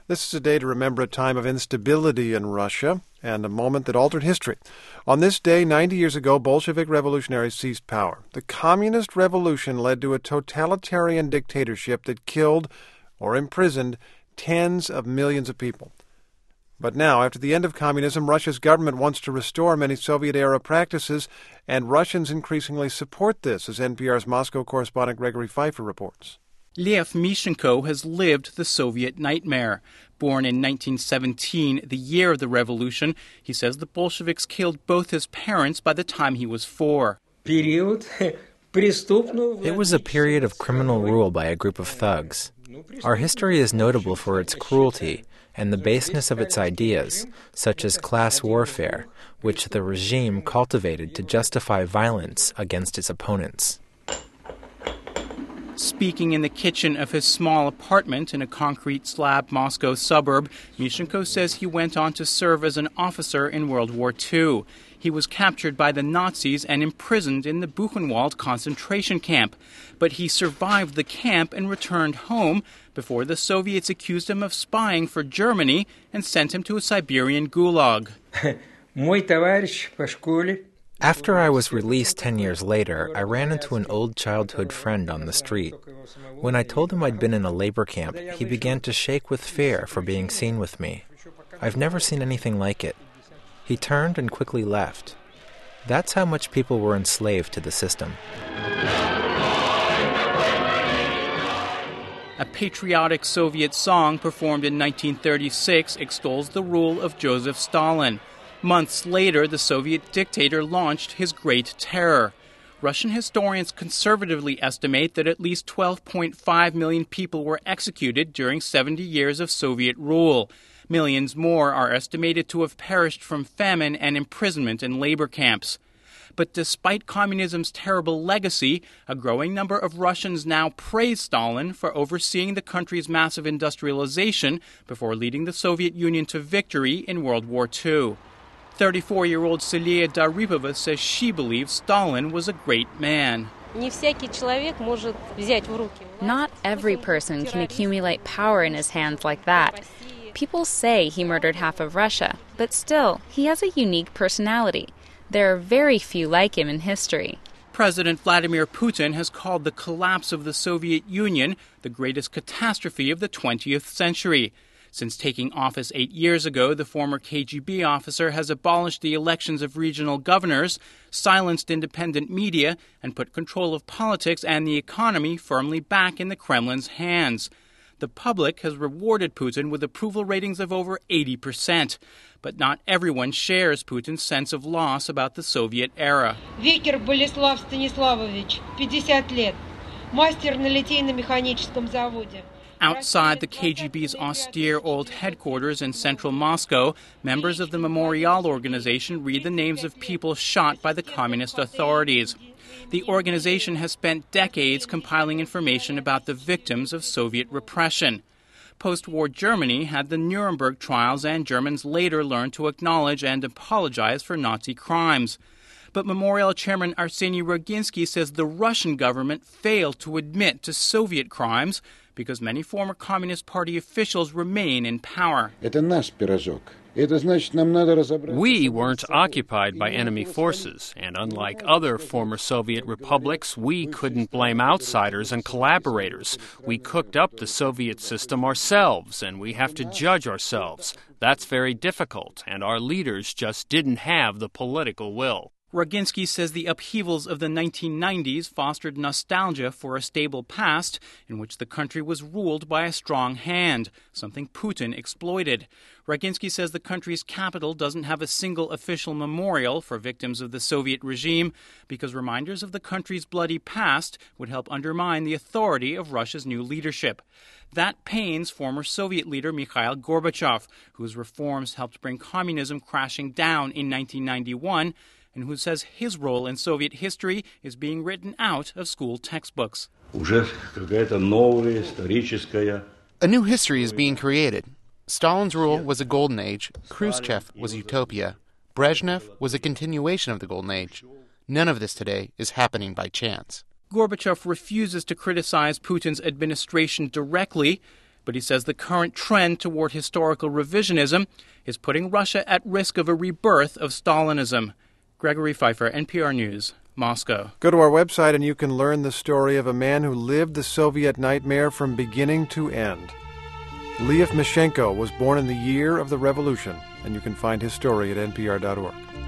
This is a day to remember a time of instability in Russia and a moment that altered history. On this day, 90 years ago, Bolshevik revolutionaries seized power. The communist revolution led to a totalitarian dictatorship that killed or imprisoned tens of millions of people. But now, after the end of communism, Russia's government wants to restore many Soviet-era practices, and Russians increasingly support this, as NPR's Moscow correspondent Gregory Pfeiffer reports. Lev Mishenko has lived the Soviet nightmare. Born in 1917, the year of the revolution, he says the Bolsheviks killed both his parents by the time he was 4. It was a period of criminal rule by a group of thugs. Our history is notable for its cruelty and the baseness of its ideas, such as class warfare, which the regime cultivated to justify violence against its opponents. Speaking in the kitchen of his small apartment in a concrete slab Moscow suburb, Mishenko says he went on to serve as an officer in World War II. He was captured by the Nazis and imprisoned in the Buchenwald concentration camp. But he survived the camp and returned home before the Soviets accused him of spying for Germany and sent him to a Siberian gulag. After I was released 10 years later, I ran into an old childhood friend on the street. When I told him I'd been in a labor camp, he began to shake with fear for being seen with me. I've never seen anything like it. He turned and quickly left. That's how much people were enslaved to the system. A patriotic Soviet song performed in 1936 extols the rule of Joseph Stalin. Months later, the Soviet dictator launched his Great Terror. Russian historians conservatively estimate that at least 12.5 million people were executed during 70 years of Soviet rule. Millions more are estimated to have perished from famine and imprisonment in labor camps. But despite communism's terrible legacy, a growing number of Russians now praise Stalin for overseeing the country's massive industrialization before leading the Soviet Union to victory in World War II. 34-year-old Celia Daripova says she believes Stalin was a great man. Not every person can accumulate power in his hands like that. People say he murdered half of Russia, but still, he has a unique personality. There are very few like him in history. President Vladimir Putin has called the collapse of the Soviet Union the greatest catastrophe of the 20th century. Since taking office 8 years ago, the former KGB officer has abolished the elections of regional governors, silenced independent media, and put control of politics and the economy firmly back in the Kremlin's hands. The public has rewarded Putin with approval ratings of over 80%. But not everyone shares Putin's sense of loss about the Soviet era. Векер Болеслав Станиславович, 50 лет, мастер на литейно-механическом заводе. Outside the KGB's austere old headquarters in central Moscow, members of the Memorial organization read the names of people shot by the communist authorities. The organization has spent decades compiling information about the victims of Soviet repression. Post-war Germany had the Nuremberg trials, and Germans later learned to acknowledge and apologize for Nazi crimes. But Memorial Chairman Arseny Roginsky says the Russian government failed to admit to Soviet crimes because many former Communist Party officials remain in power. We weren't occupied by enemy forces, and unlike other former Soviet republics, we couldn't blame outsiders and collaborators. We cooked up the Soviet system ourselves, and we have to judge ourselves. That's very difficult, and our leaders just didn't have the political will. Roginsky says the upheavals of the 1990s fostered nostalgia for a stable past in which the country was ruled by a strong hand, something Putin exploited. Roginsky says the country's capital doesn't have a single official memorial for victims of the Soviet regime because reminders of the country's bloody past would help undermine the authority of Russia's new leadership. That pains former Soviet leader Mikhail Gorbachev, whose reforms helped bring communism crashing down in 1991, and who says his role in Soviet history is being written out of school textbooks. A new history is being created. Stalin's rule was a golden age, Khrushchev was utopia, Brezhnev was a continuation of the golden age. None of this today is happening by chance. Gorbachev refuses to criticize Putin's administration directly, But he says the current trend toward historical revisionism is putting Russia at risk of a rebirth of Stalinism. Gregory Pfeiffer, NPR News, Moscow. Go to our website and you can learn the story of a man who lived the Soviet nightmare from beginning to end. Lev Mishenko was born in the year of the revolution, and you can find his story at npr.org.